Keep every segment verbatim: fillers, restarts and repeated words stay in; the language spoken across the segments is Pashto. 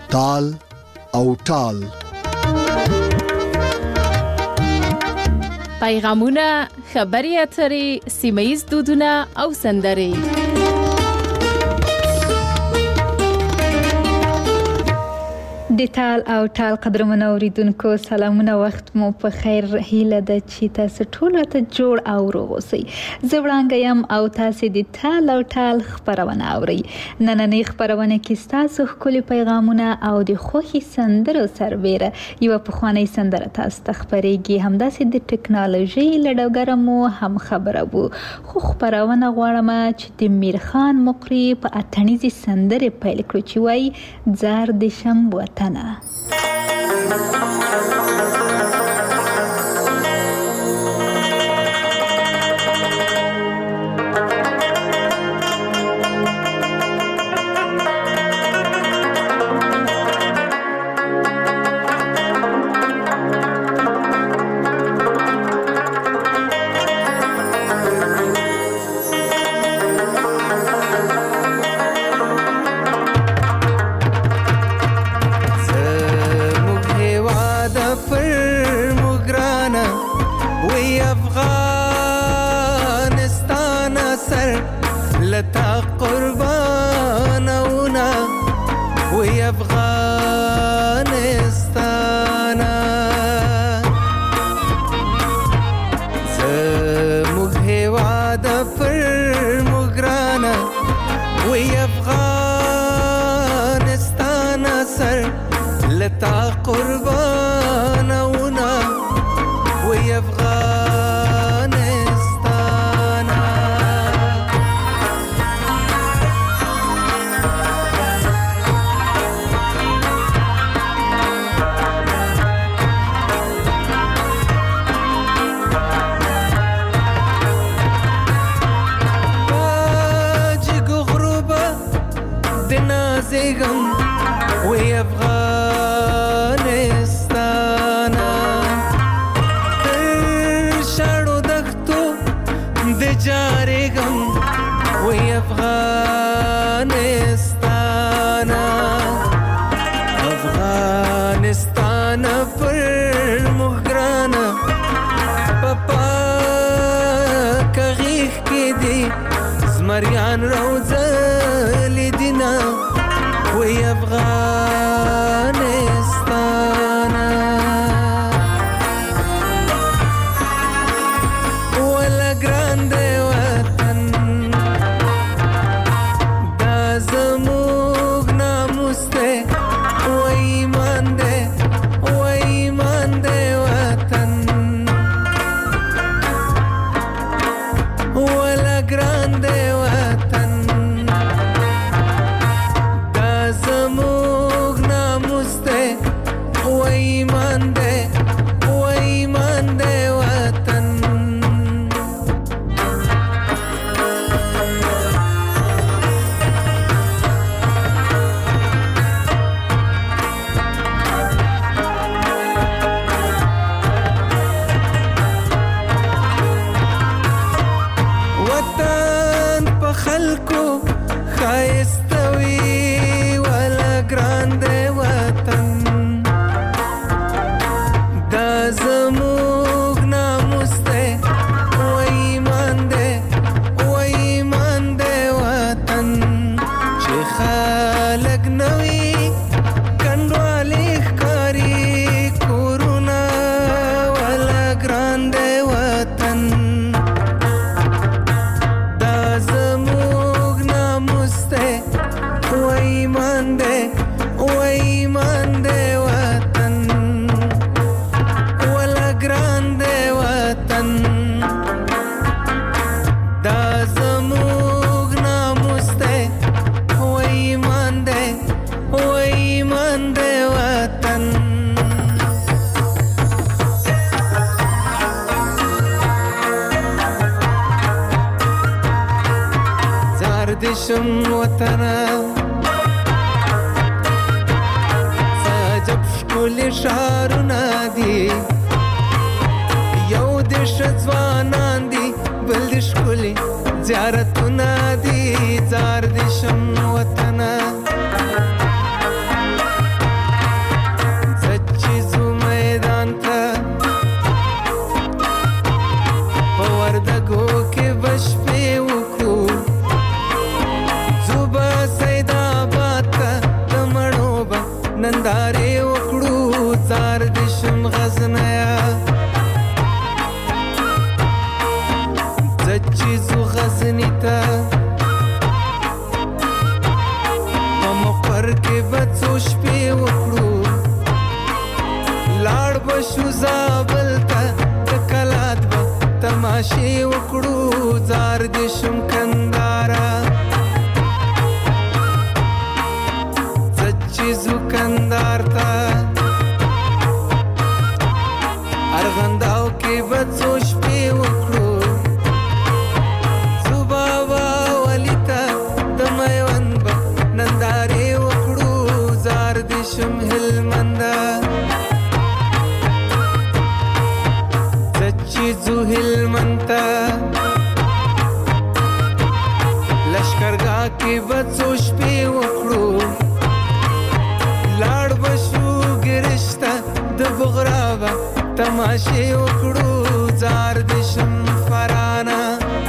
تال او ټال. پیغامونه، خبري اترې، سیمه‌ییز دودونه او سندرې. د تال او ټال قدرمنو اوریدونکو سلامونه، وخت مو په خیر. هیله ده چې تاسو ټول ته جوړ او روغ اوسئ. زه وړانګه یم او تاسو د تال او ټال خبرونه اورئ. نننۍ خبرونه کې تاسو ښکلي پیغامونه او د خوښي سندرو سربېره یوه پخوانۍ سندره تاسو ته خپرېږي. همداسې د ټکنالوژۍ له ډګره مو هم خبره وو، خو خبرونه غواړم چې د میرخان مقری په اتڼیزې سندرې پیل کړو چې وایي زار د شم وطنه. شم وطنه ساجب شکل شارونه دی یو دش ځوانان دی بل د شکل زیارتونه دی زار د شم وطنه بڅو شپې وکړو لاړ بشو زابل ته د کلات به تماشې وکړو زار دې شم کندارا زچې زو کندار ته ارغنداو کې بڅو شپې وکړو زوبابا ولی ته د میوند به نندارې وکړو زار دې شم هلمنده زچې زو هلمنده لشکرګاه کې بڅو شپې وکړو لاړ بشو ګرشته د بغرابه تماشې وکړو زار دې شم فرانا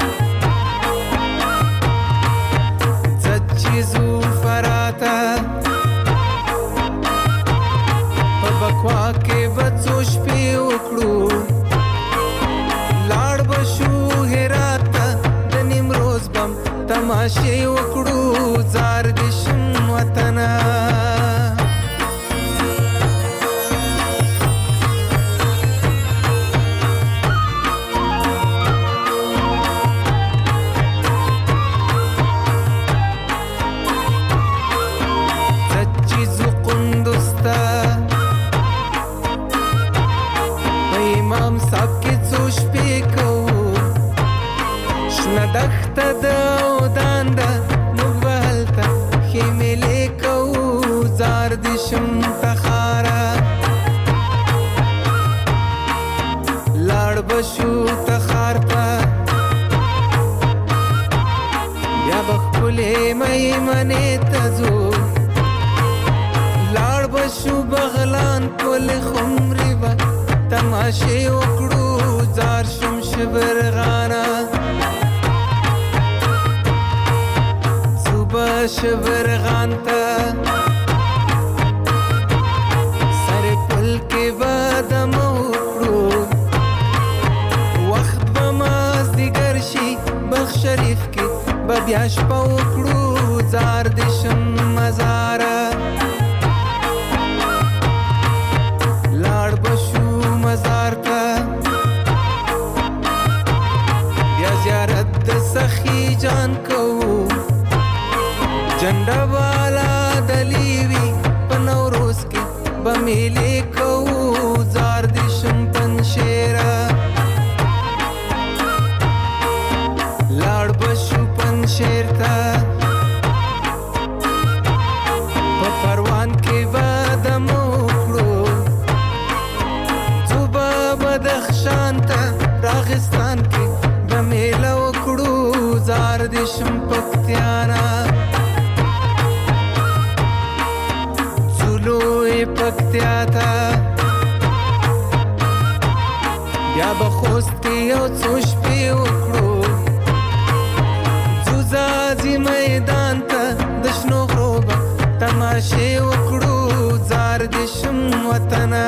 زچې زو فراته په بکوا کې بڅو شپې وکړو لاړ بشو هرات ته د نیمروز بم تماشې وکړو زار دې شم وطنه دخته د اودان ده موږ به هلته ښې میلې کوو زار دې شم تخاره لاړ به شو تخار ته بیا به ښکلې میمنې ته ځو لاړ به شو بغلان پلې خمرې به تماشې وکړو زار شم شبرغانه شبرغان ته سر پل کې بادم وکړو وخت به مازدیګر شي بلخ شریف کې به بیا شپه وکړو زار دې شم مزاره لاړ به شو مزار ته بیا زیارت د سخي جان کوو جنډه والا دلیوی په نوروز کې به میلې کوو زار دې شم پنشیره لاړ به شو پنشیر ته په پروان کې به دم وکړو ځو به بدخشان ته راغستان کې به میله وکړو زار دې شم پکتیانا پکتیا تا بیا به خوست کې یو څو شپې وکړو ځو ځاځي میدان ته د شنو غرو به تماشې وکړو زار دې شم وطنه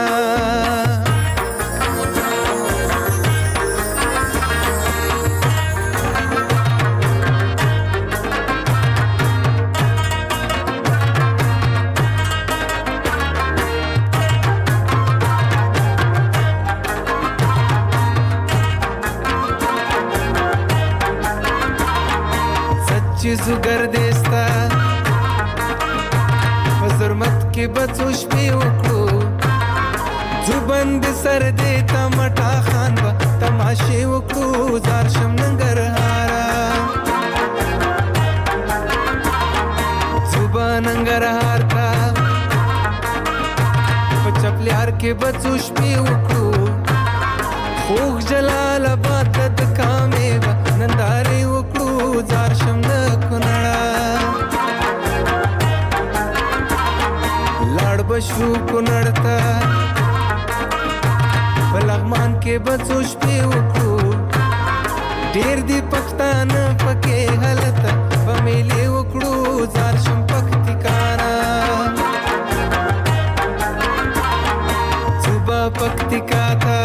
چیزو گردستا فزرمت کې بڅو شپې وکړو ځو بند سر دې تمټا خان به تماشې وکړو زار شم ننګرهارا ځو به ننګرهار ته په چپلیار کې بڅو شپې وکړو خوږ جلال آباد ته د کامې به نندارې وکړو زار شم د کونړه لاړ به شو کونړ ته په لغمان کې بڅو شپې وکړو ډېر دي پښتانه پکې هلته به میلې وکړو زار شم پکتیکانا ځو به پکتیکا ته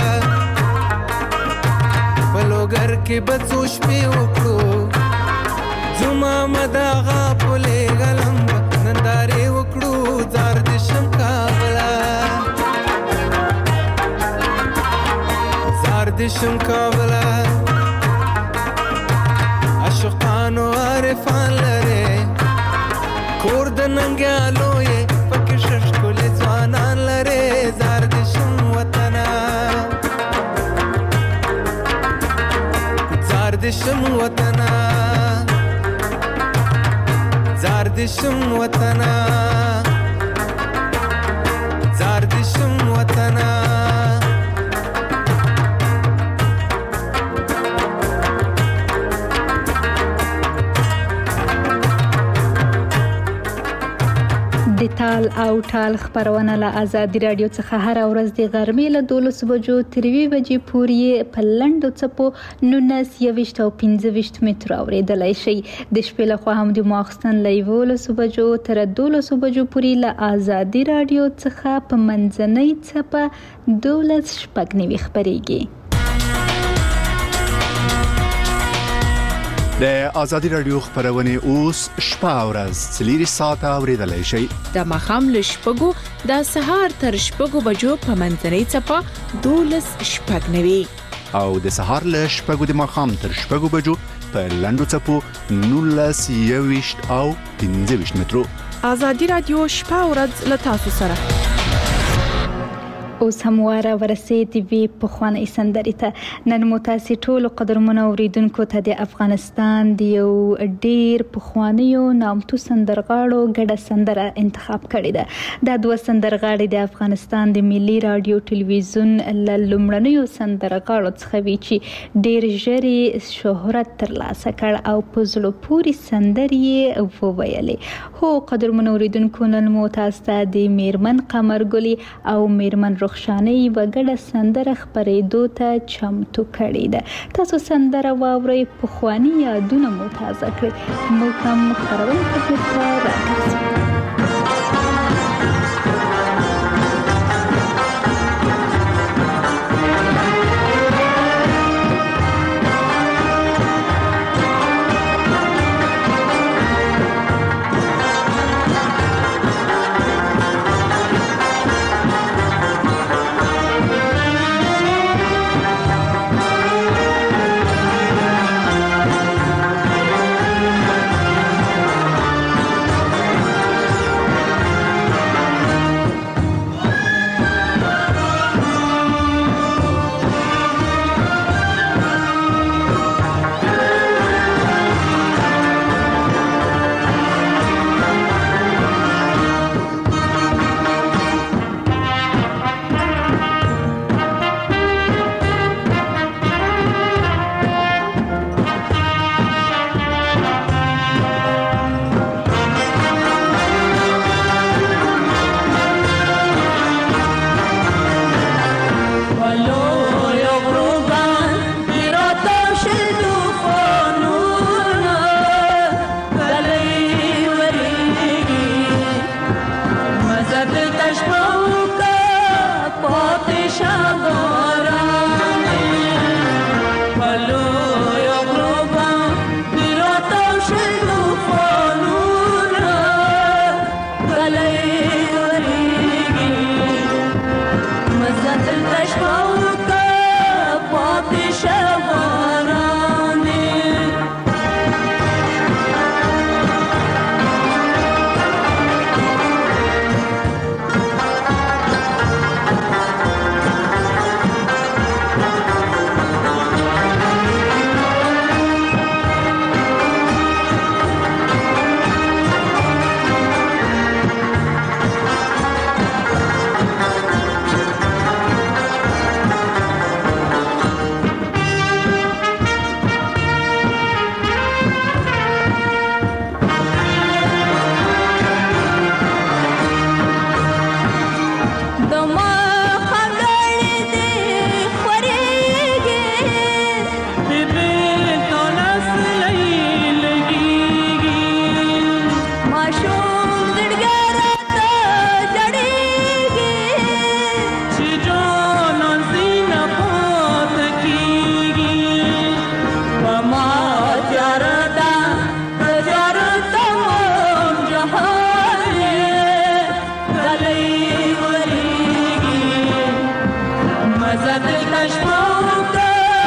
په لوګر کې بڅو شپې وکړو ځو محمد آغا پلې غلم نندارې وکړو شم کابله عاشقانو عارفان لري کور د ننګیالو یې پکې ششکل ځوانان لري زار د شم وطنه زار د شم وطنه زار د شم وطنه زار د شم وطنه د تال او ټال خبرونه له آزادي رادیو څخه هر ورځ د غرمې له دولس بجو تر یوې بجې پورې په لنډو څپو نولس یویشت او پنځه ویشت متر اورېدلی شئ. د شپې لخوا هم د ماخستن له یولسو بجو تر دولسو بجو پورې له آزادي رادیو څخه په منځنۍ څپه دولس شپږ نوي خپرېږي. د آزادي رادیو خبرونه اوس شپه ورځ څلور ساعته اوریدلای شئ. د ماښام له شپږو د سهار تر شپږو بجو په منځنۍ څپه دولس شپږ نوي او د سهار له شپږو د ماښام تر شپږو بجو په لنډو څپو نولس یویشت او پنځه ویشت مترو. آزادي رادیو شپه ورځ له تاسو سره. اوس هم واره ورسېدې وي پخوانۍ سندرې ته. نن مو تاسې ټولو قدرمنو اورېدونکو ته د افغانستان د یو ډېر پخوانیو نامتو سندرغاړو ګډه سندره انتخاب کړې ده. دا دوه سندرغاړي د افغانستان د ملي رادیو ټلویزیون له لومړنیو سندرغاړو څخه وي چې ډېر ژر شهرت ترلاسه کړ او په زړه پورې سندرې یې وویلې. هو قدرمنو اورېدونکو، نن مو تاسو ته د میرمن قمرګلي او میرمن رخشانې وګړه سندره خبرېدو ته چمتو کړې ده. تاسو سندره واورئ، پخواني یادونه مو تازه کړئ. موږ هم خبرونه کوو ته راځو. Mother,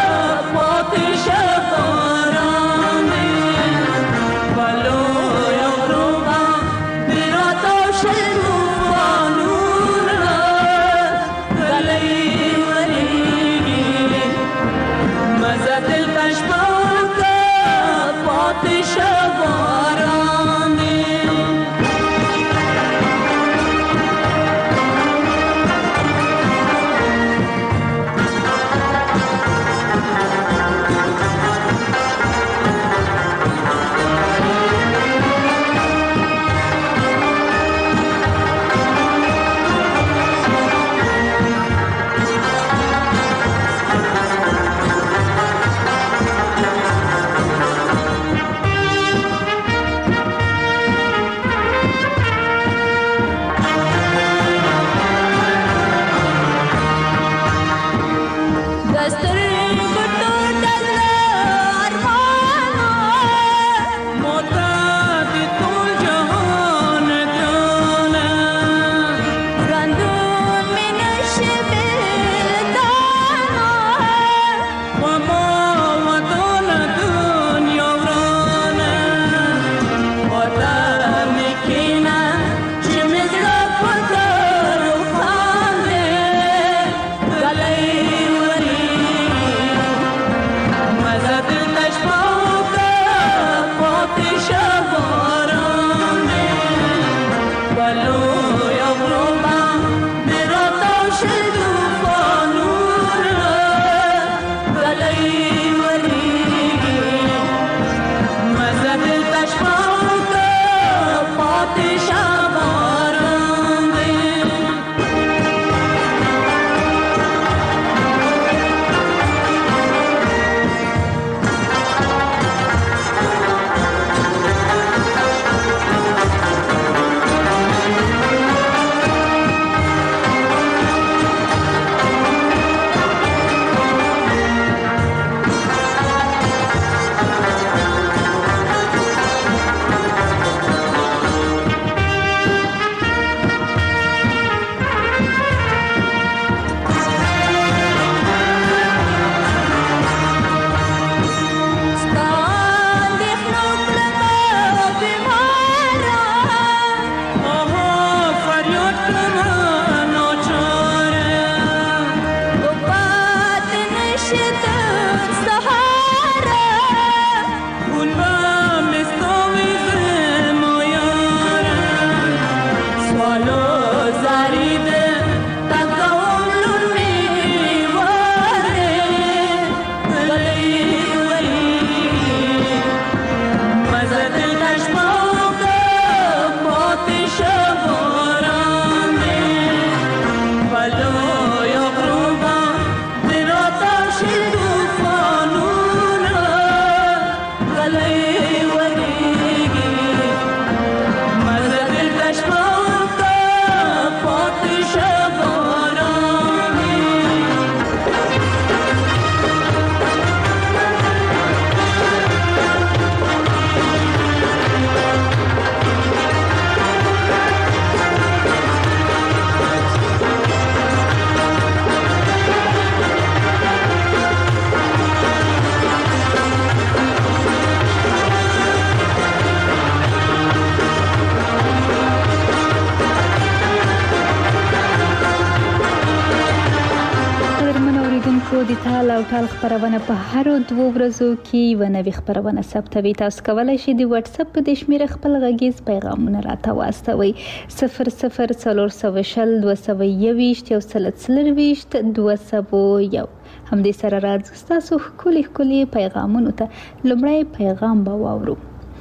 د تال او ټال خبرونه په هر دوه ورځو کې یو نوې خبرونه ثبتوي. تاسو کولی شئ د واتس اپ په دې شمیره خپل غږیز پیغامونه راته واستوئ. صفر صفر څلور سوه شل دوه سوه یوویشت یو سل څلرویشت دوه سوه یو. همدې سره راځو ستاسو ښکلي ښکلي پیغامونو ته. لومړی پیغام به واورو.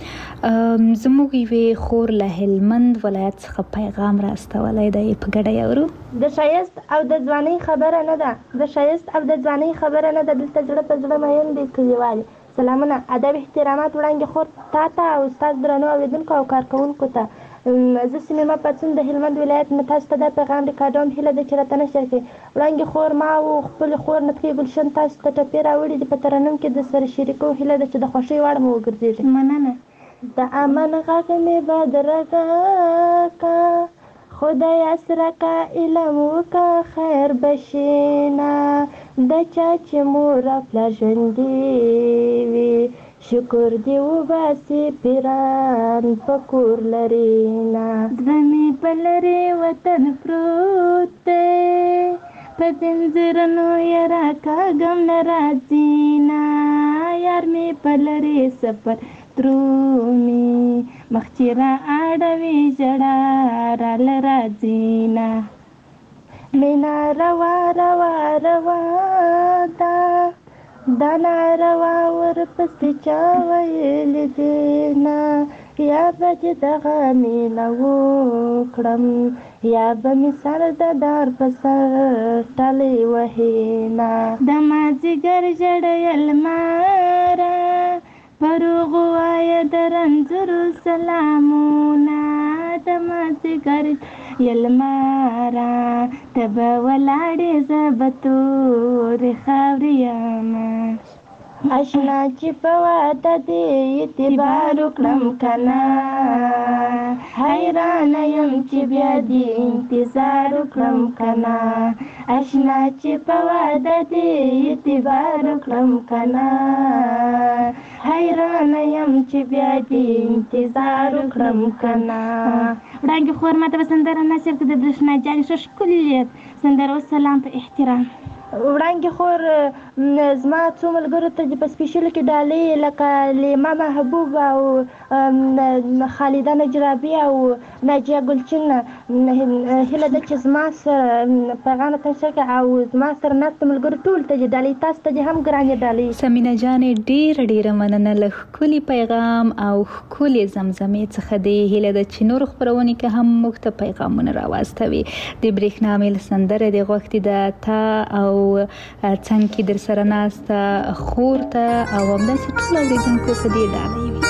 زموږ یوې خور له هلمند ولایت څخه پیغام راستولی دی، په ګډه یې اورو. د ښایست او د ځوانۍ خبره نه ده، د ښایست او د ځوانۍ خبره نه ده، دلته زړه په زړه مین دي کلیوالې. سلامونه، ادب احترامات وړاندې خور تا ته او ستاسو درنو اورېدونکو او کارکوونکو ته. زه سمیمه پاڅون د هلمند ولایت نه تاسو ته دا پیغام ریکارډوم. هیله ده چې راته نشر کړئ. وړاندې خور ما او خپلې خور نطقې ګلشن تاسو ته ټپې راوړي دي، په ترنم کې د سره شریکو. هیله ده چې د خوښۍ وړ مو وګرځېږي. مننه. د امن غږ مې بدرګه کا، خدای اسره کا، علم وکا، خیر بشینا، د چا چې مور او پلار ژوندي وي، شکر دی وباسي پیران په کور لرينا. زړه مې په لرې وطن پروت دی، په زنځیرونو یې راکاږم نه راځي نه، یار مې په لرې سفر درومي، مخ چې را اړوي ژړا راله راځي نه. مینا روا روا روا ده، دا ناروا ورپسې چا ویلې دي نه، یا به چې دغه مینه وکړم، یا به مې سر د دار په سر ټلې وهي نه. د مازدیګر ژړیل ماره، پروغ وایه د رنځورو سلامونه، د مازدیګر یلماره، ته به ولاړې زه به تورې خاورې یمه. اشنا چې په واده دې اعتبار وکړم که نه، حیرانه یم چې بیا دې انتظار وکړم که نه، اشنا چې په واده دې اعتبار وکړم که نه، حیرانه یم چې بیا دې انتظار وکړم که نه. وړاندې خور ماته به سندره نصیب کړه د برېښنا جانې ښه ښکلې سندره. وسلام په احترام. وړاندې خور زما څو ملګرو ته په سپیشلو کې ډالۍ لکه لیما محبوب او خالده نجرابي او ناجیه ګلچین، هیله ده چې زما سره پیغام ته نشر کړي او زما سره ناستو ملګرو ټولو ته دې ډالۍ، تاسو ته دې هم ګرانې ډالۍ. سمینه جانې ډېره ډېره مننه له ښکلي پیغام او ښکلې زمزمې څخه. دې هیله ده چې نور خپرونې کې هم موږ ته پیغامونه راواستوي. د برېښنا میل سندره دې غوښتې ده تا او څنګ کې در سره ناسته خور ته او همداسې ټول اورېدونکو په دې ډالۍ وي.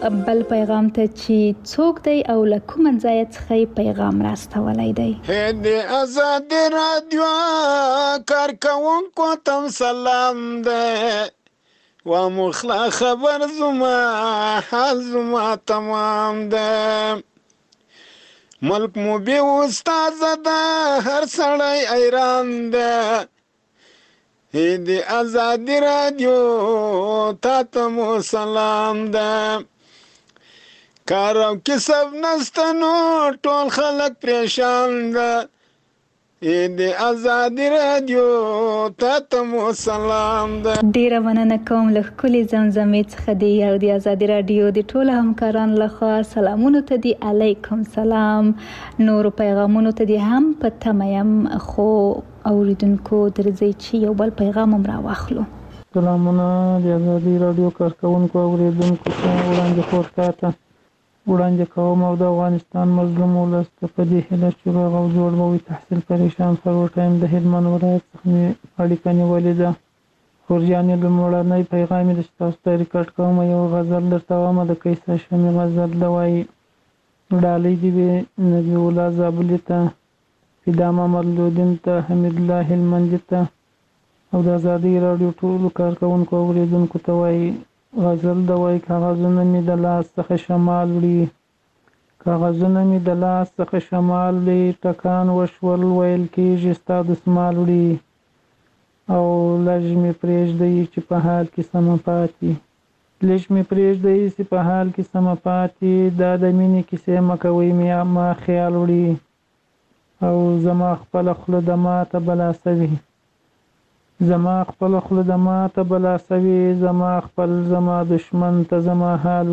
بل پیغام ته چې څوک دی او له کوم ځای څخه پیغام راستولی دی. د آزاد رادیو کارکونکو ته سلام دی و مخلا خبر زما حال زما تمام دی ملک مو بی استاد ده هر سړی ایران ده د آزادی رادیو تا ته مو سلام ده کار او کسب نسته نو ټول خلک پریشان ده د آزادی رادیو تا ته مو سلام ده. ډیره مننه کوم له ښکلې زمزمې څخه دی او د آزادی رادیو د ټولو همکارانو لخوا سلامونو ته دی. علیکم سلام. نورو پیغامونو ته دی هم په تمه یم خو اوریدونکو درځئ چې یو بل پیغام هم راواخلو. سلامونه د آزادی رادیو کارکونکو اوریدونکو ته وړاندې خور ته وړاندې کوم او د افغانستان مظلوم ولس ته په دې هیله چې روغ او جوړ به وي تحصیل پریشان فروټ ټایم د هلمند ولایت څخه مې اړیکه نیولې ده. خورجانې لومړنی پیغام یې د ستاسو ته ریکارډ کوم یو غزل درته وامه د کیسه شمې غزل ده وایي ډالۍ دې وي نبي الله زابلي ته فدا محمد لودین ته حمید الله هلمندي ته او د آزادی رادیو ټولو کارکونکو اوریدونکو ته وایي غزل د وایي کاغذونه مې د لاس څخه شمال وړي کاغذونه مې د لاس څخه شمال وړي ټکان وشول ویل کېږي ستا دسمال وړي او لږ مې پرېږدئ چې په حال کې سمه پاتې لږ مې پرېږدئ چې په حال کې سمه پاتې دا د مینې کیسې مه کوئ مې ما خیال وړي او زما خپل خوله د ماته بلا سوي زما خپل خوله د ماته بلا سوي زما خپل زما دشمن ته زما حال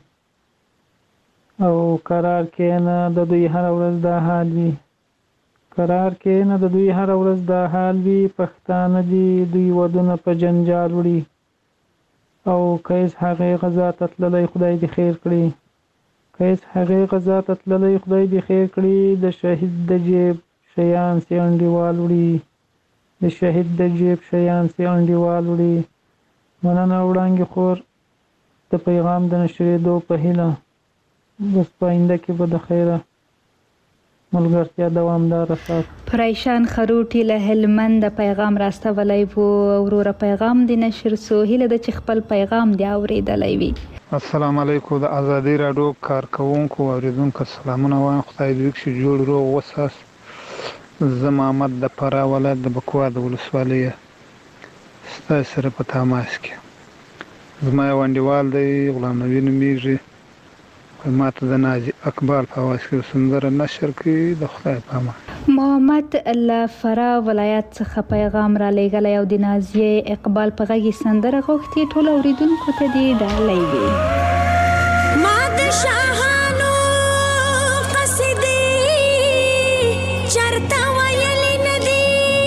وړي او قرار کېنه د دوی هر ورځ دا حال وي قرار کېنه د دوی هر ورځ دا حال وي پښتانه دي دوی ودونه په جنجال وړي او کیس هغې غذا ته تللی خدای دې خیر کړي کیس هغې غذا ته تللی خدای دې خیر کړي د شهید د جیب شیان سي انډیوال وړي د شهید د جیب شیان سي انډیوال وړي. مننه وړانګې خور د پیغام د نشرېدو په هیله بس په آینده کې به د خیره ملګرتیا دوامداره سات. پریشان خروټي له هلمند پیغام راستولی وو. وروره پیغام د نشر سو هیله د چې خپل پیغام دی اوریدلی وي. السلام علیکم د آزادی رادیو کارکونکو اوریدونکو سلامونه وایم خدای دې وکړي جوړ روغ وساس. زه محمد د فراه ولایت د بکوا د ولسوالۍ ستاسو سره په تماس کې زما یو انډیوال دی غلام نبی نومیږي ماته د ناجي اقبال په اواز کې سندره نشر کړي د خدای په امان. محمد له فراه ولایت څخه پیغام را لېږلی او د نازیې اقبال په غږ یې سندره غوښتې ټولو اوریدونکو ته دې ډالۍ وي. ما د شاهانو قصیدې چرته ویلې نه دي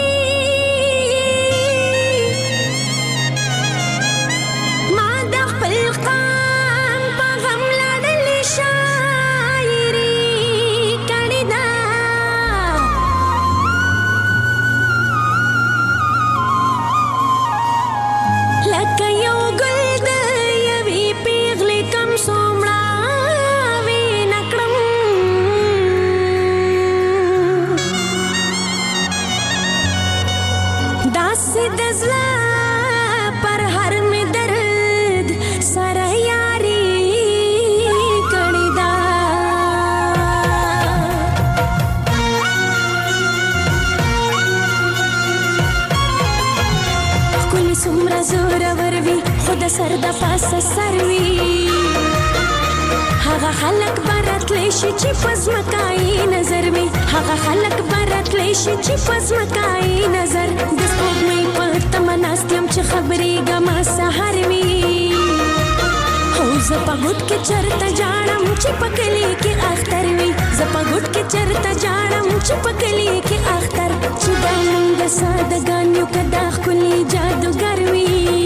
ما د خپل قام په غم لړلې شاعري کړې ده لکه یو ګل د یوې پیغلې کم څومړاوې نکړم داسې د زړه پر هر مې درد سره یاري کړې ده ښکلې څومره زورور وي خو د سر د پاسه سر وي هغه خلک به راتلی شي چې په ځمکایي نظر وي هغه خلک به راتلی شي چې په ځمکایي نظر د سپوږمۍ په تمه ناست یم چې خبرېږم سهار وي هو زه په ګوټ کې چرته جاړم چې په کلي کې اختر وي زه په ګوټ کې چرته جاړم چې په کلي کې اختر چې دا موږ سادهګان یو که دا ښکلي جادوګر وي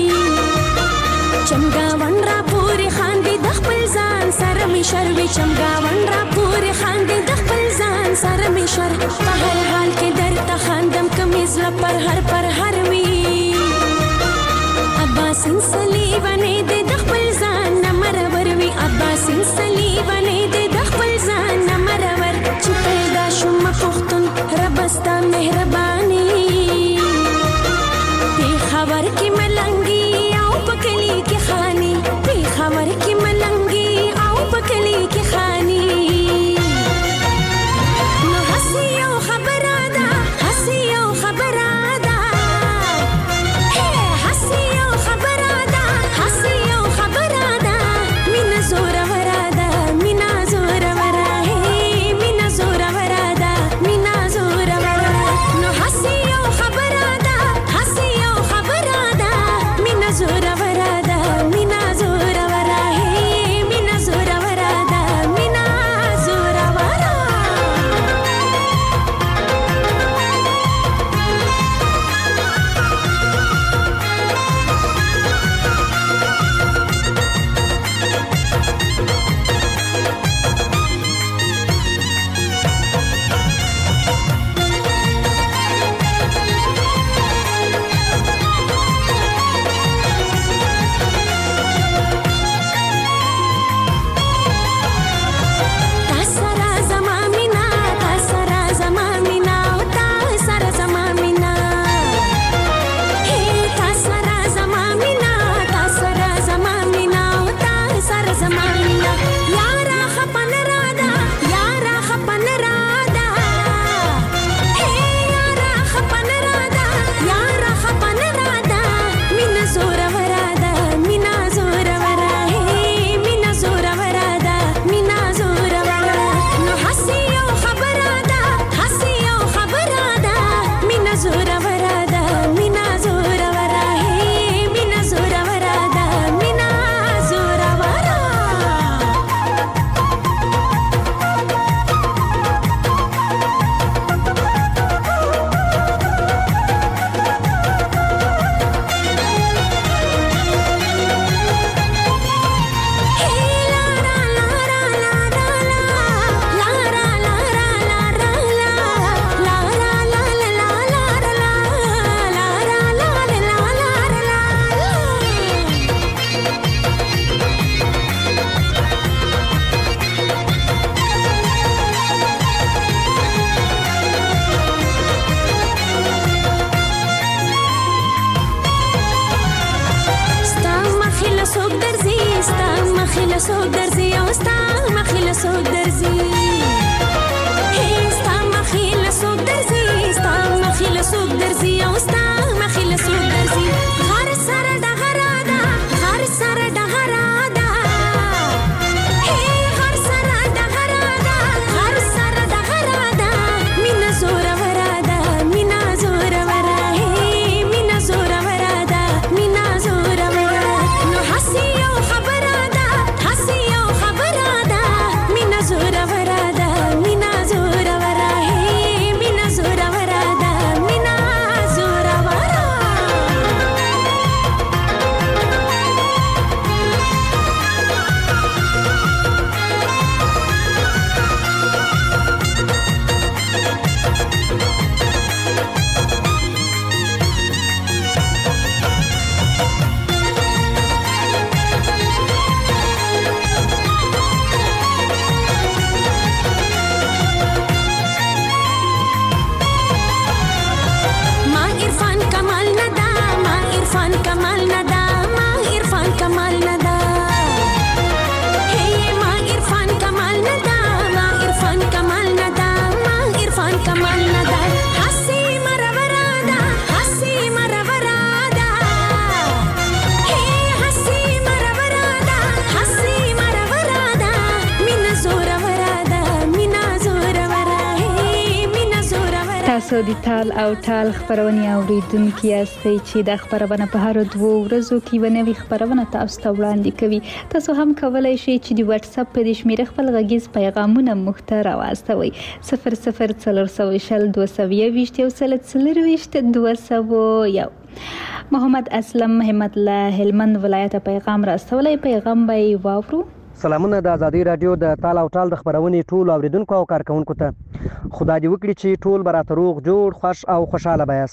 چمګاون را پورې خاندي د خپل ځان سره مې شر وي چمګاون را پورې خاندي د خپل ځان سره مې شر په هر حال کې درته خاندم که مې زړه پر هر پر هر وي عباسین صلیبانې دې د خپل ځان نه مرور وي عباس حسین صلیبانې دې د خپل ځان نه مرور چې پیدا شوم پښتون رب ستا مهرباني پېښور کې ملنګي او په کلي کې خاني پېښور کې ملنګي او په کلي کې خاني نو هسې یو خبره ده هسې یو خبره ده هسې یو خبره ده هسې یو خبره ده مینه زوروره ده مینه زوروره مینه زوروره ده مینه زوروره نو هسې یو خبره ده هسې یو خبره ده مینه زوروره ده مینه زوروره مینه زوروره ده مینه زوروره تا سره زما مینا تا سره زما مینا او تا سره زما مینا هی تا سره زما مینا تا سره زما مینا او تا سره زما مینا یارا خپن رادا یارا خپن رادا هی یارا خپن رادا یارا خپن رادا مینا زور ورادا مینا زور ورا هی مینا زور ورادا مینا زور ورا نو هسې یو خبره ده هسې یو خبره ده مینا زور ورادا مینا زور ورا هی مینا زور ورادا مینا زور ورا ستا مخې له څوک درځي ستا مخې له څوک درځي او ستا مخې له څوک درځي هی ستا مخې له څوک درځي ستا مخې له څوک درځي او ستا مخې له څوک درځي غر سره ډغره ده غر سره ډغره ده هی غر سره ډغره ده غر سره ډغره ده مینه زوروره ده مینه زوروره هی مینه زوروره ده مینه زوروره نو هسې یو خبره ده هسې یو خبره ده مینه زوروره ده مینه زوروره هی مینه زوروره ده مینه زوروره ما عرفان کمال ندا ما عرفان کمال ندا ما عرفان کمال ندا هی ما عرفان کمال ندا ما عرفان کمال ندا ما عرفان کمال ندا هسې مرورا ده هسې مرورا ده هی هسې مرورا ده هسې مرورا ده مینه زوروره ده مینه زوروره هی مینه زوروره تاسو د تال او ټال خبرونه اوریدونکي یاستئ چې د خبرونه په هر دوه ورځو کې یوه نوې خبرونه تاسو ته وړاندې کوي. تاسو هم کولی شئ چې د واتس اپ په دې شمېره خپل غږیز پیغامونه موږ ته راواستوئ. صفر صفر څلور سوه شل دوه سوه یوویشت یو سل څلرویشت دوه سوه یو. محمد اسلم همت له هلمند ولایته پیغام راستولی. پیغام به یې واورو. سلامونه د ازادي رادیو د تال او ټال د خبرونې ټول اوریدونکو او کارکونکو ته. خدای دې وکړي چې ټول به راته روغ جوړ خوښ او خوشحاله به یاست.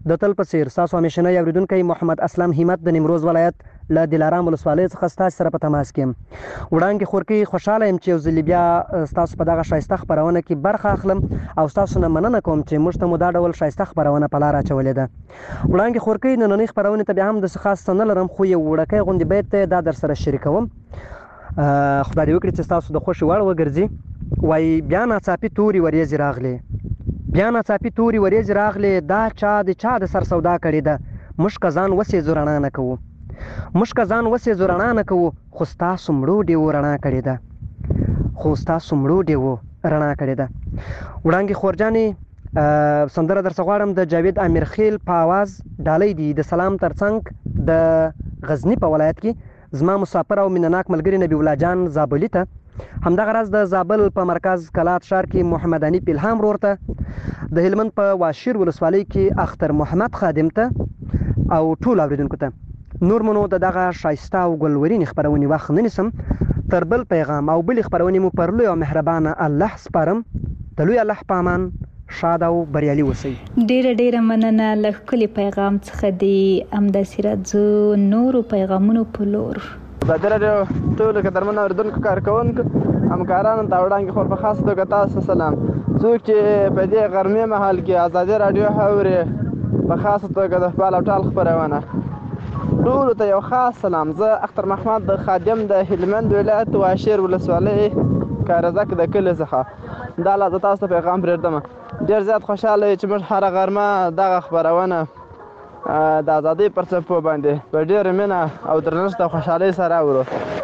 د تل په څیر ستاسو همیشنی اورېدونکی محمد اسلم همت د نیمروز ولایت له دلارام ولسوالۍ څخه ستاسو سره په تماس کې یم. وړاندې خورکۍ خوشحاله یم چې یو ځلې بیا ستاسو په دغه ښایسته خپرونه کې برخه اخلم او ستاسو نه مننه کوم چې موږ ته مو دا ډول ښایسته خپرونه په لاره اچولې ده. وړاندې خورکۍ نننۍ خپرونې ته بیا هم داسې خاص څه نه لرم، خو یو وړوکی غوندې بیت دی، دا در سره شریکوم. خدای دې وکړي چې ستاسو د خوښې وړ وګرځي. وایي بیا ناڅاپي تورې وریځې راغلې، بیا ناڅاپي تورې وریځې راغلې، دا چا د چا د سر سودا کړې ده. موږ که ځان وسېځو رڼا نه کوو، موږ که ځان وسېځو رڼا نه کوو، خو ستاسو مړو ډېوو رڼا کړې ده، خو ستاسو مړو ډېوو رڼا کړې ده. وړانګې خورجانې سندره درڅه غواړم د جاوید امیرخیل په آواز. ډالۍ دي د سلام ترڅنګ د غزني په ولایت کې زما مسافر او مینناک ملګري نبی الله جان زابلي ته، همدغه راز د زابل په مرکز کلات ښار کې محمد انیف الهام ورور ته، د هلمند په واشیر ولسوالۍ کې اختر محمد خادم ته او ټولو اورېدونکو ته. نور مو نو د دغه ښایسته او ګلورینې خپرونې وخت نه نیسم. تر بل پیغام او بلې خپرونې مو پر لوی او مهربانه الله سپارم. د لوی الله په امان شاد او بریالي اوسئ. ډیره ډیره مننه له ښکلي پیغام څخه د همداسې راځو نورو پیغامونو په لور. ازادي راډیو ټولو قدرمنو اورېدونکو کارکوونکو همکارانو ته وړاندې خور په خاصه توګه تاسو سلام. څوک چې په دې غرمې مهال کې ازادي راډیو اوري په خاصه توګه د خپل او ټال خپرونه ټولو ته یو خاص سلام. زه اختر محمد د خادم د هلمند ولایت واشیر ولسوالۍ کارزک د کلي څخه دا لا زه تاسو ته پیغام پرېږدم. ډېر زیات خوشحاله یم چې موږ هره غرمه دغه خپرونه د ازادۍ پر څپو باندې په ډېره مینه او درنښت او خوشحالۍ سره اورو.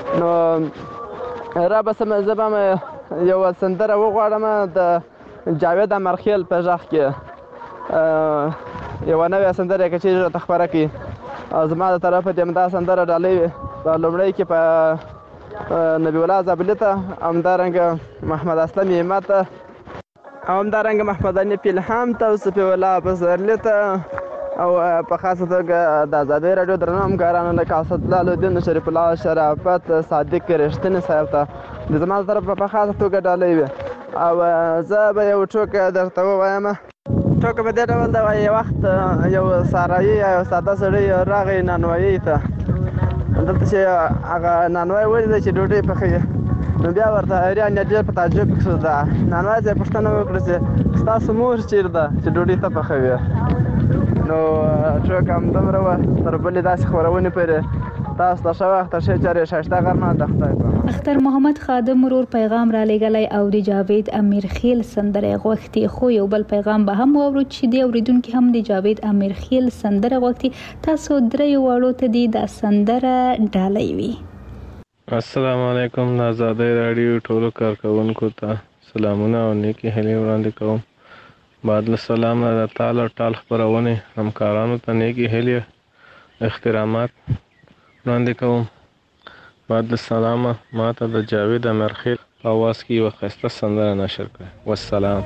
نو رابه سمه زه به یوه سندره وغواړم د جاوید امرخیل په غږ کې، یوه نوې سندره که چیرې راته خپره کړي. زما د طرفه د همدا سندره ډالۍ په لومړی کې په نبی الله زابلي ته، همدارنګه محمد اسلم همت ته، او همدارنګه محمد انیف الهام ته او صفي الله پسرلي ته، او په خاصه توګه د ازادۍ راډیو درنو همکارانو لکه اسدالله الدین، شریف الله شرافت، صادق رښتینی صاحب ته د زما د طرفه په خاصه توګه ډالۍ وي. او زه به یو ټوکه درته ووایم. ټوکه په دې ډول ده، وایي یو وخت یو سارایي یا یو ساده سړی راغی نانوایي ته، دلته چې هغه نانوایی ولیده چې ډوډۍ پخوي، نو بیا ورته حیران یا ډېر په تعجب شو. ده نانوایي ته یې پوښتنه وکړه چې ستاسو مور چېرې ده چې ډوډۍ ته پخوي؟ نو ټوکه همدومره وه. تر بلې داسې خپرونې پورې تاسو ته ښه وخت، ښې چارې، ښایسته غرمه. د خدای په امان. اختر محمد خادم ورور پیغام را لېږلی او د جاوید امیرخیل سندره غوښتي. خو یو بل پیغام به هم واورو چې د اورېدونکي هم د جاوید امیرخیل سندره غوښتي. تاسو دریو واړو ته دې دا سندره ډالۍ وي. السلام علیکم. د ازادۍ راډیو ټولو کارکوونکو ته سلامونه او نیکې هیلې وړاندې کوم. بعد له سلام د تال او ټال خپرونې همکارانو ته نیکې هیلې احترامات وړاندې کوم. بعد له سلامه ما ته د جاوید امیرخیل په اواز کې یوه ښایسته سندره نشر کړئ. والسلام.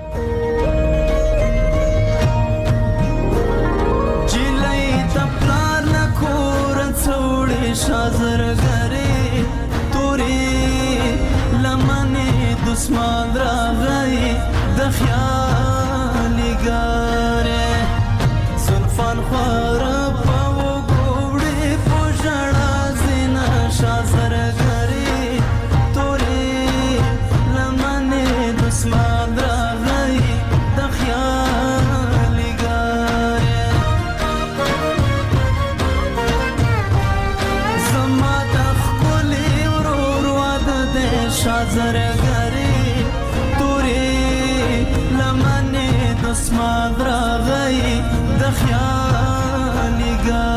دسمان راغی د خیالي ګارې زلفان خواره په وګوړې په ژړا زینه شازرګرې تورې لمنې دسمان راغی د خیالي ګارې زما د ښکلي ورور واده دی شازرګرې اسمان راغی د خیالي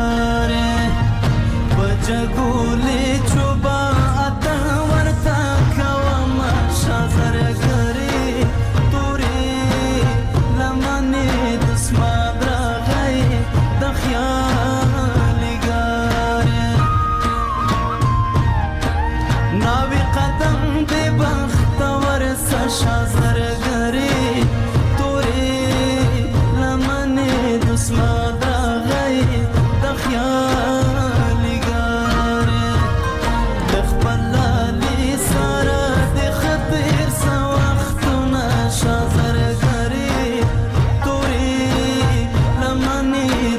ګارې په جګولې چوبه اته ورته کومه شازرګرې تورې لمنې د اسمان راغی د خیالي ګارې ناوی قدم د بختور څه شازرګرې money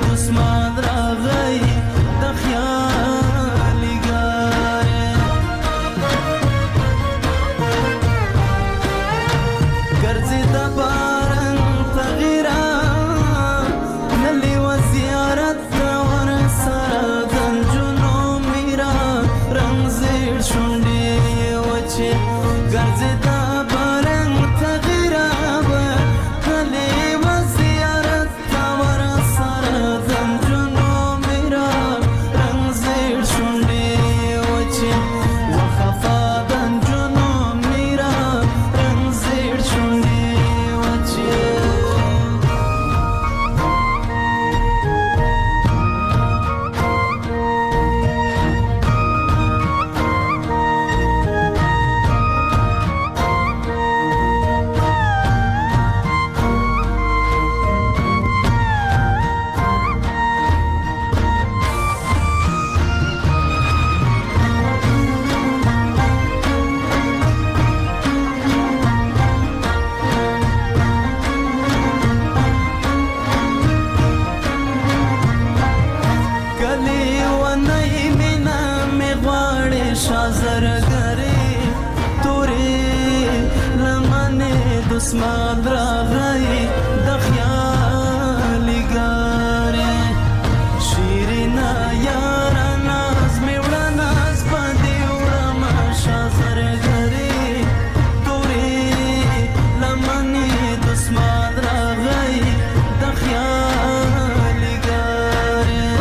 دسمال راغی د خیالي ګارې شیرینا یارا ناز مې وړه ناز باندې وړمه شازر ګرې تورې لمنې دسمال راغی د خیالي ګارې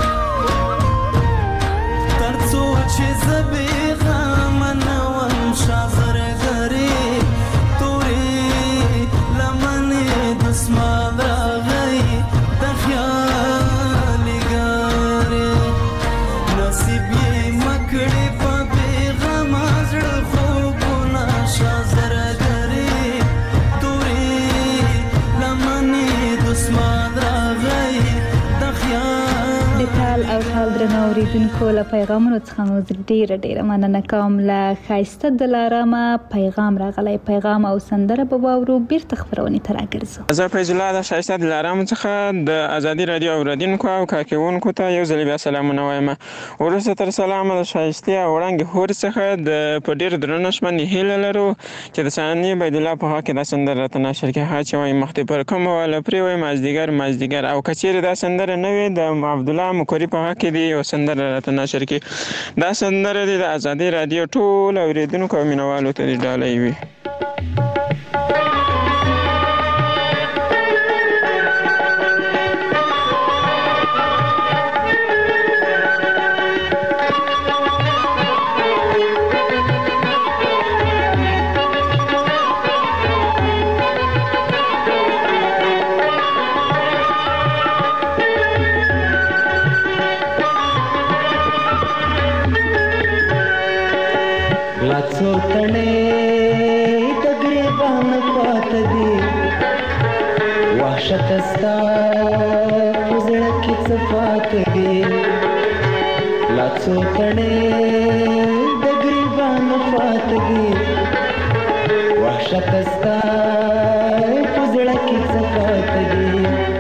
تر څو چې زه بېغمه نه وم شازر ګرې تورې لمنې دسمال راغی د خیالي ګارې نصیب یې مکړې په بېغمه زړه خوبونه شازر ګرې تورې لمنې دسمال راغی د خیالي د ټال او ټال درنو اوریدونکو له پیغامونو څخه مو ډیره ډیره مننه کوم. له ښایسته دلارامه پیغام راغلی، پیغام او سندره به واورو، بیرته خپرونې ته راګرځو. زه فیض الله د ښایسته دلارام څخه د ازادي راډیو اوریدونکو او کارکوونکو ته یو ځل بیا سلامونه وایم. وروسته تر سلامه د ښایستې او وړانګې هورې څخه د په ډېر درنښت باندې هیله لرو چې د ثانیې بیدالله په حق کې دا سندره راته نشر کړي. هر چې وایي مخکې پر کومه واله پرې وایي مازدیګر مازدیګر، او که چېرې دا سندره نه وي د عبدالله مکري په حق کې دې یو سندره راته نشر کړي. دا سندره دې د ازادي راډیو ټول اوریدونکو او مینوالو ته دې ډالۍ وي. څو تڼې د ګریبان پاته دي وحشت ستا په زړه کې څه پاته دي لا څو تڼې د ګریبان پاته دي وحشت ستا په زړه کې څه پاته دي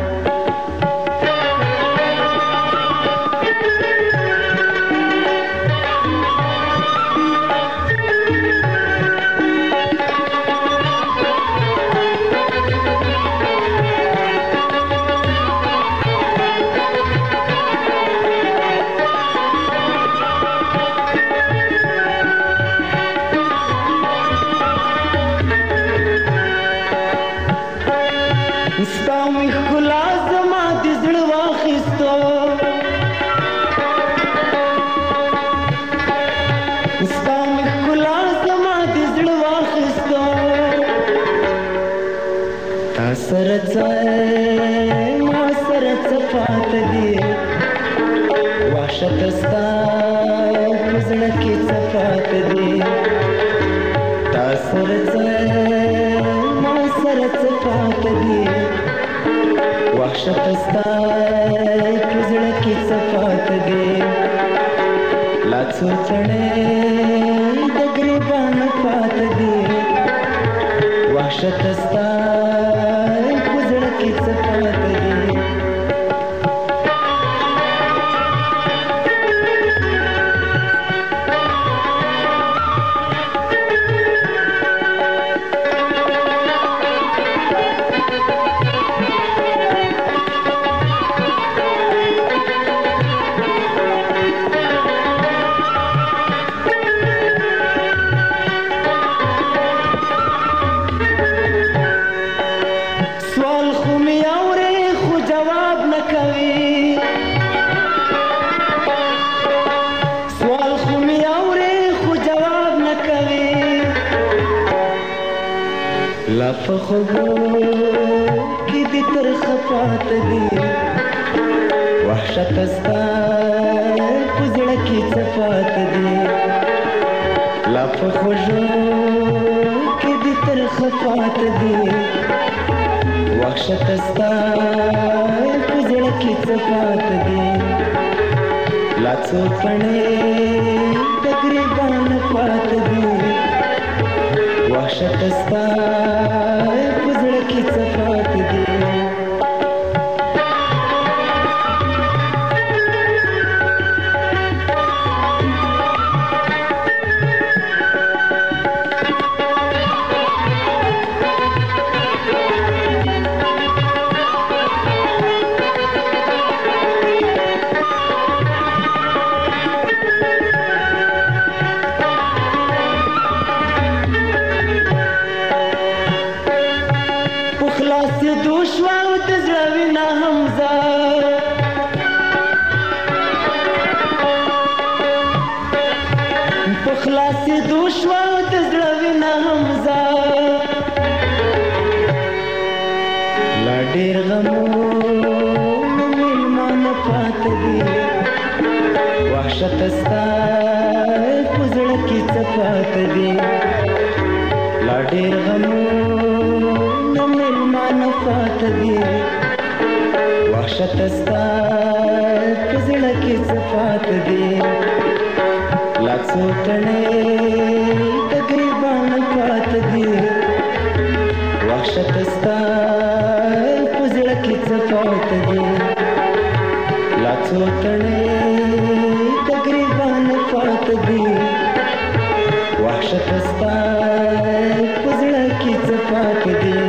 سره څه ما سره څه پاته دي وحشت ستا په زړه کې څه پاته دي تا سره څه ما سره څه پاته دي وحشت ستا په زړه کې څه پاته دي لا څو تڼې د ګریبان پاته دي وحشت ستا په خوبو کې دې ترخه پاته دي وحشت ستا په زړه کې څه پاته دي لا په خوبو کې دې ترخه پاته دي وحشت ستا په زړه کې څه پاته دي لا څو تڼې د ګریبان پاته دي وحشت ستا په زړه کې څه پاته دي شوا د زړه وینا همزه لا ډېر غمونه مېلمانه پاته دي وحشت ستا په زړه کې څه پاته دي لا ډېر غمونه مېلمانه پاته دي وحشت ستا په زړه کې څه پاته دي لا څو تڼۍ د ګریبانو پاته دي وحشت ستا په زړه کې څه پاته دي لا څو تڼۍ د ګریبانو پاته دي وحشت ستا په زړه کې څه پاته دي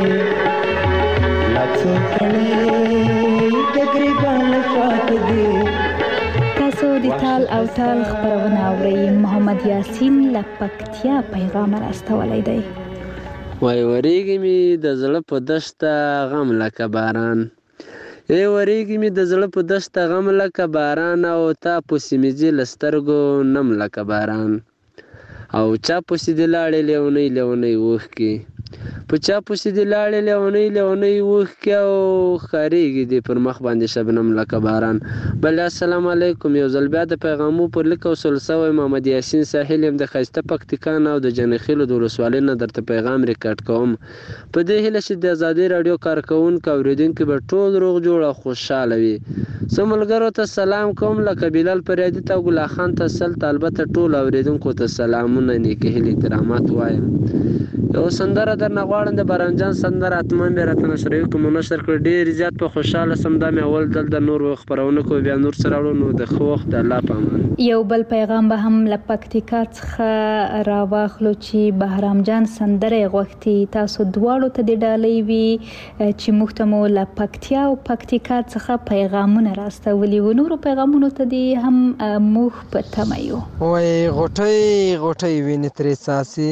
لا څو تڼۍ د ګریبانو پاته دي. تاسو د تال او تال خبرونه اورئ. محمد یاسین له پکتیا پیغام راستولی دی. وای وریږي مې د زړه په دشته غم لکه باران ای وریږي مې د زړه په دشته غم لکه باران او تا پسې مې ځي له سترګو نم لکه باران او چا پسې دې لاړې لیونۍ لیونۍ اوښکې په چا پسې دې لاړې لیونۍ لیونۍ اوښکې او ښکارېږي دې پر مخ باندې شبنم لکه باران. بله السلام علیکم. یو ځل بیا د پیغامو پر لیک وصول سوی محمد یاسین ساحل یم د ښایسته پکتیکا نه او د جنخیلو د ولسوالۍ نه درته پیغام ریکارډ کوم په دې هیله چې د ازادۍ راډیو کارکوونکو اورېدونکي به ټول روغ جوړ او خوشحاله وي. زه ملګرو ته سلام کوم لکه بلال پریادي ته او ګلا خان ته سلته البته ټول اورېدونکو ته سلامونه نیکې هیلې احترامات وایم. یو سندره درنه غواړم د باران جان سندره حتما مې راته نشروي کوم نشر کړ ډېر زیات په خوشحاله سم دا مې اول دل د نور خپرونه کو بیا نور سره وړو نو د خو وخت د الله په امان. یو بل پیغام به هم له پکتیکا څخه راواخلو چې بهرام جان سندره غوښتي. تاسو دواړو ته د ډالۍ وي چې موږ ته مو له پکتیا او پکتیکا څخه پیغامونه راستولي وو. نورو پیغامونو ته دې هم موږ په تمه یو. وای غوټۍ غوټۍ وینې ترې څاڅي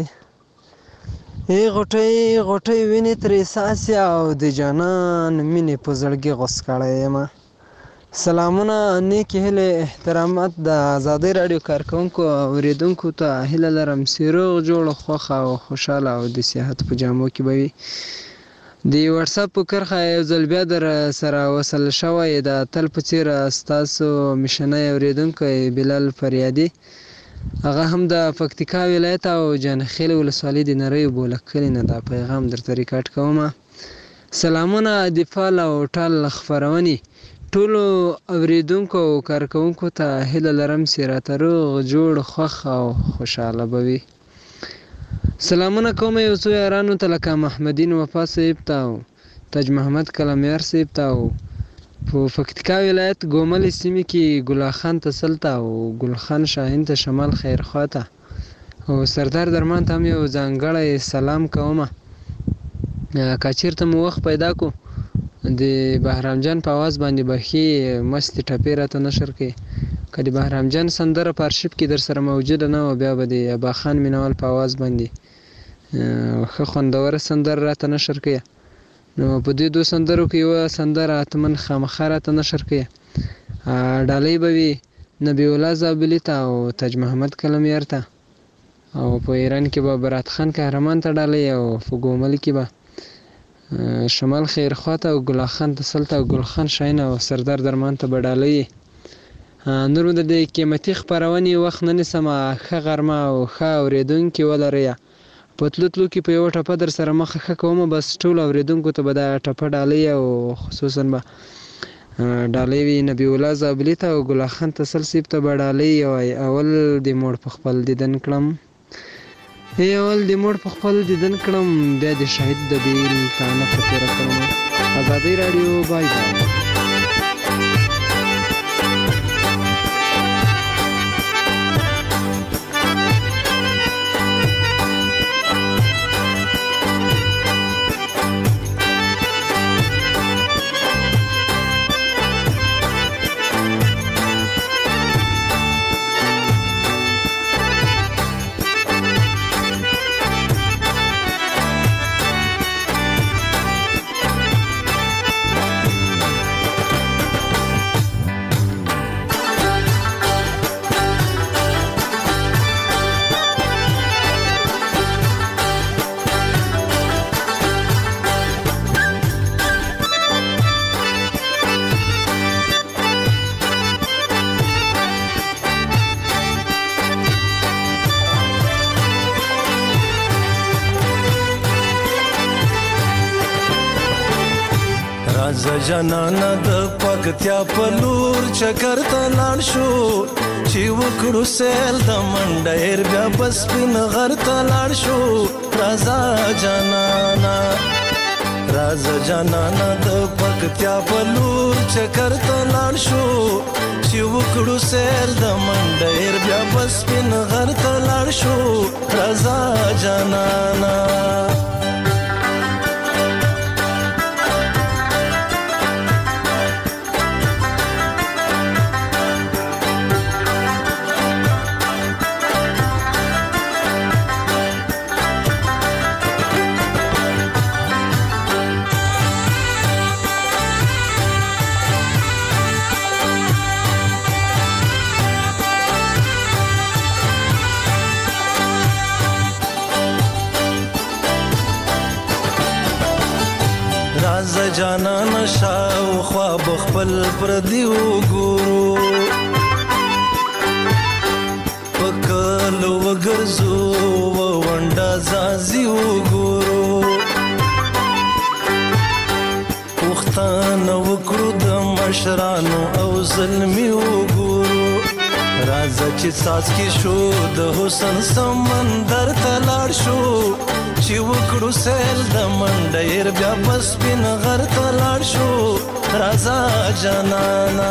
ای غوټۍ غوټۍ وینې ترې څاڅي او د جانان مینې په زړګي غوڅ کړی یم. سلامونه نیکې هیلې احترامات د ازادۍ راډیو کارکوونکو اورېدونکو ته هیله لرم چې روغ جوړ خوښ او خوشحاله او د صحت په جامو کې به وي. د واتساپ په کرښه یو ځل بیا در سره وصل شوی د تل په څېر ستاسو میشنی اورېدونکی بلال فریادي هغه هم د پکتیکا ولایت او جانخیل ولسوالۍ د نریو بوله کلي نه دا پیغام درته ریکارډ کومه. سلامونه د فال او ټال خپرونې ټولو اورېدونکو او کارکوونکو ته هیله لرم چې راته روغ جوړ خوښ او خوشحاله به وي. سلامونه کوم یو څو یارانو ته لکه محمدین وفا صاحب ته او تاج محمد کلمیار صاحب ته او په پکتیکا ولایت ګوملې سیمې کې ګلا خان ته سلته او ګل خان شاهین ته شمال خیرخوا ته او سردار درمان ته هم یو ځانګړی سلام کومه. که چېرته مو وخت پیدا کو د بهرام جان په اواز باندې به ښې مستې ټپې راته نشر کړي. که د بهرام جان سندره په ارشیف کې در سره موجوده نه وه بیا به د ابا خان مینوال په اواز باندې ښه خوندوره سندره راته نشر کړي. نو په دې دوه سندرو کې یوه سندره حتما خامخا راته نشر کړي. ډالۍ به وي نبی الله زابلي ته او تاج محمد کلمیار ته او په ایران کې به برات خان قهرمان ته ډالۍ او په ګومل کې به شمال خیرخوا ته او ګلا خان ته سلته او ګل خان شاهین او سردار درمان ته به ډالۍ. نور د دې قیمتي خپرونې وخت نه نیسمه. ښه غرمه او ښه اورېدونکي ولرئ. په تلو تلو کې په یوه ټپه در سره مخه ښه کومه. بس ټولو اورېدونکو ته به دا ټپه ډالۍ او خصوصا به ډالۍ وي نبی الله زابلي ته او ګلا خان تسل صاحب ته به ډالۍ وای. اول د موړ په خپل دیدن کړم ای اول د موړ په خپل دیدن کړم بیا د شهید د بیل تانه په تېره کړم. ازادۍ راډیو بای بای. جانانه د پکتیا په لور چکر ته لاړ شو چې وکړو سیل د منډیر بیا بس پین غر ته لاړ شو رازا جانانه رازا جانانه د پکتیا په لور چکر ته لاړ شو چې وکړو سیل د منډیر بیا بس پین غر ته لاړ شو رازا جانانه جانان شاو خواب خپل پردی وګورو پکل وګرځو ونډا زازي وګورو وختان وکړو د مشرانو او ظلمي وګورو راځه چې ساس کې شو د حسن سمندر ته لاړ شو چې وکړو سیل د منډیر بیا بس پین غر ته لاړ شو رازا جانانا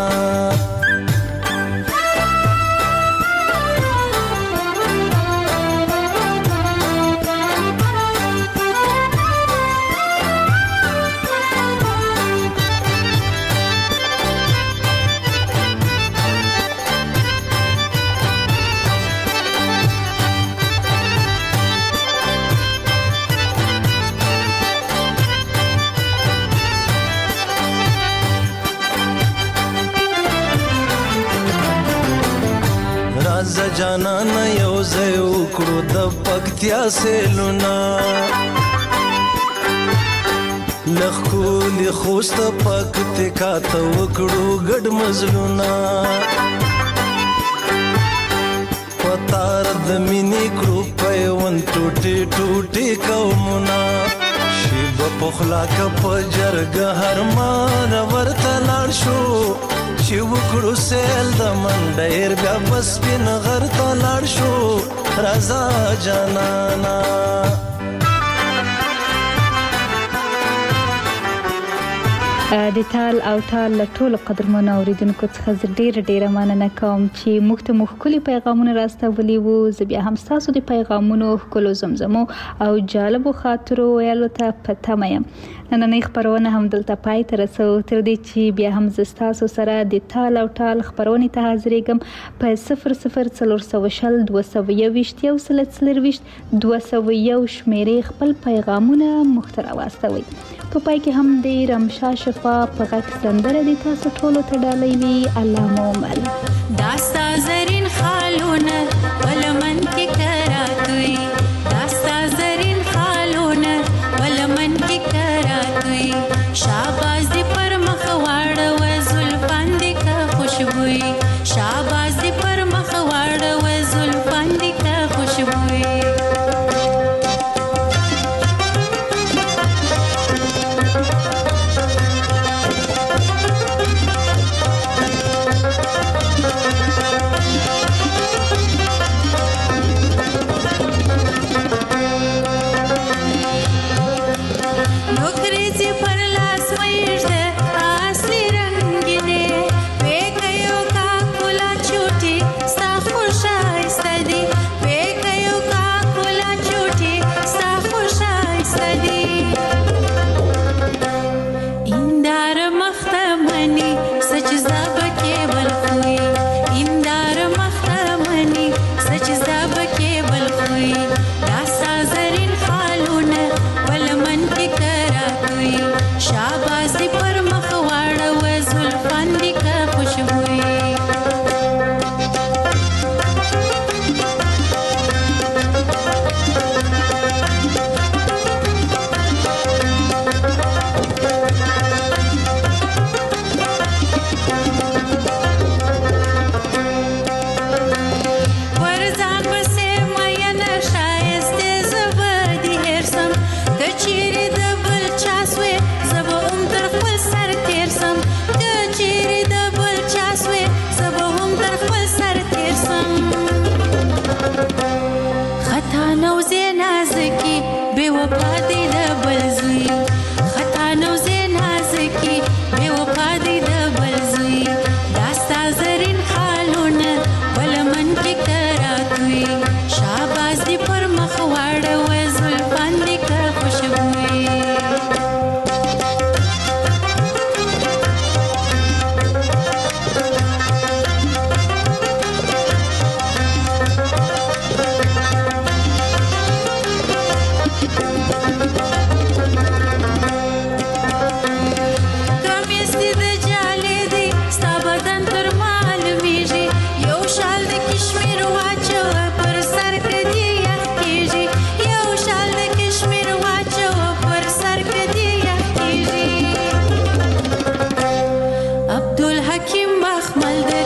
جانانا یو ځای وکړو د پکتیا سیلونه لښکولي خوست پکتیکا ته وکړو ګډ مزلونه پتار د مینې کړو پیوند ټوټې ټوټې قومونه شیبه پخلا که په جرګه هرمان ورته لاړ شو چې وکړو سیل د منډیر بیا بس پین غر ته لاړ شو رازا جانانا د تال او تال له ټولو قدرمنو اوریدونکو څخه زه ډیره ډیره مننه کوم چې موږ ته مو ښکلي پیغامونه راستولي وو. زه بیا هم ستاسو د پیغامونو ښکلو زمزمو او جالبو خاطرو ویلو ته په تمه یم. نننۍ خپرونه هم دلته پای ته رسو، تر دې چې بیا هم زه ستاسو سره د تال او تال خپرونې ته حاضرېږم په صفر صفر څلور سوه شل دوه سوه یوویشت یو سل څلرویشت دوه سوه یو شمېرې خپل پیغامونه موږ ته راواستوئ. په پای کې هم د رمشا شفا په غږ سندره د تاسو ټولو ته ډالۍ وي. الله مو مل داستا زرین خالونه ولمن کې کراتوي، داستا زرین خالونه ولمن کې کراتوي، شاباز دی پر مخ واړه و زلفان دی که خوشبوئی، شاباز دی پر مخ واړه و زلفان دی که خوشبوئی. Cheated the bull chaswe, zabo um ter khul sar ke مخمل در